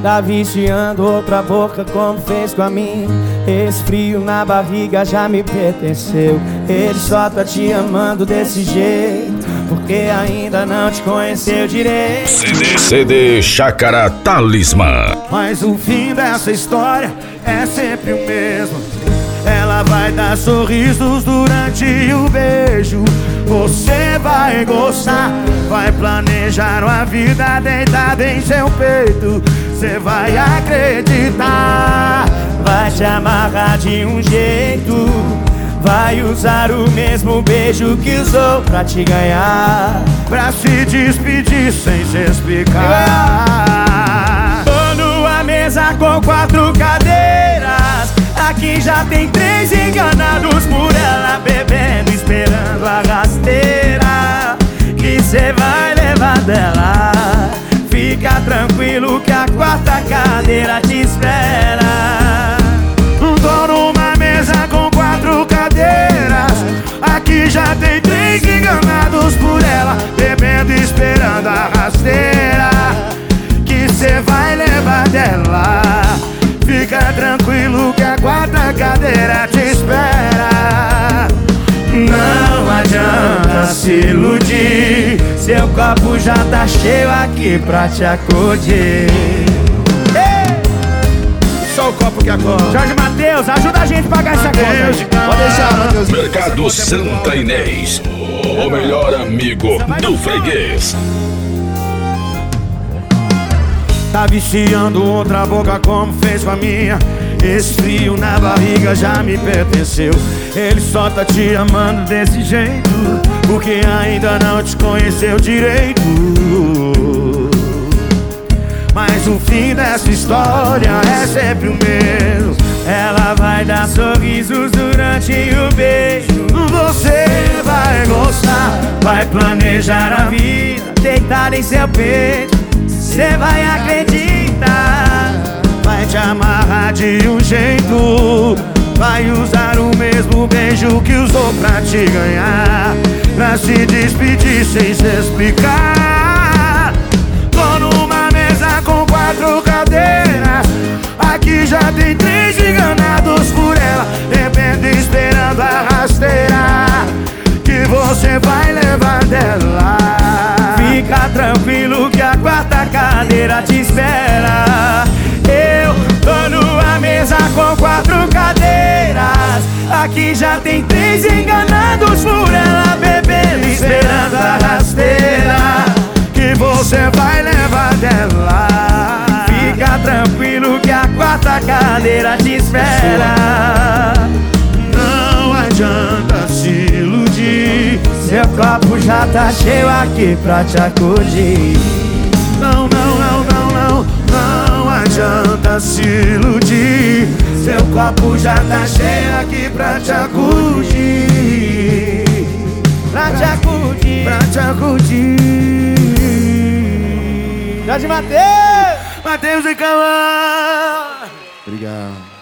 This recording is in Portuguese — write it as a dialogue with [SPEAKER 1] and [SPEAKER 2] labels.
[SPEAKER 1] Tá viciando outra boca como fez com a minha. Esse frio na barriga já me pertenceu. Ele só tá te amando desse jeito porque ainda não te conheceu direito.
[SPEAKER 2] CD Chácara Talismã.
[SPEAKER 3] Mas o fim dessa história é sempre o mesmo. Ela vai dar sorrisos durante o beijo. Você vai gostar, vai planejar uma vida deitada em seu peito. Você vai acreditar, vai te amarrar de um jeito. Vai usar o mesmo beijo que usou pra te ganhar, pra se despedir sem se explicar. Tô numa mesa com 4 cadeiras. Aqui já tem 3 enganados por ela, bebendo, esperando a rasteira que cê vai levar dela. Fica tranquilo que a 4ª cadeira te espera. Tô numa mesa com 4 cadeiras. Aqui já tem 3 enganados por ela, bebendo, esperando a rasteira que cê vai levar dela. Fica tranquilo que a 4ª cadeira te espera. Não adianta se iludir, seu copo já tá cheio aqui pra te acudir. Só o copo que acorda. Jorge Mateus, ajuda a gente a pagar essa conta.
[SPEAKER 4] Pode deixar, Mateus.
[SPEAKER 2] Mercado Santa Inês, o melhor amigo do freguês.
[SPEAKER 3] Tá viciando outra boca como fez com a minha. Esse frio na barriga já me pertenceu. Ele só tá te amando desse jeito porque ainda não te conheceu direito. Mas o fim dessa história é sempre o mesmo. Ela vai dar sorrisos durante o beijo. Você vai gostar, vai planejar a vida deitada em seu peito. Cê vai acreditar, vai te amarrar de um jeito. Vai usar o mesmo beijo que usou pra te ganhar, pra se despedir sem se explicar. Tô numa mesa com 4 cadeiras. Aqui já tem 3 enganados por ela, bebendo, esperando a rasteira que você vai levar dela. Fica tranquilo que a 4ª cadeira te espera. Eu tô numa mesa com 4 cadeiras. Aqui já tem 3 enganados por ela, bebendo, esperando a rasteira que você vai levar dela. Fica tranquilo que a 4ª cadeira te espera. Não adianta se iludir, seu copo já tá cheio aqui pra te acudir. Não, não, não, não, não, não adianta se iludir, seu copo já tá cheio aqui pra te acudir. Pra te acudir, pra te acudir.
[SPEAKER 1] Jorge Mateus!
[SPEAKER 3] Mateus e Calma.
[SPEAKER 4] Obrigado.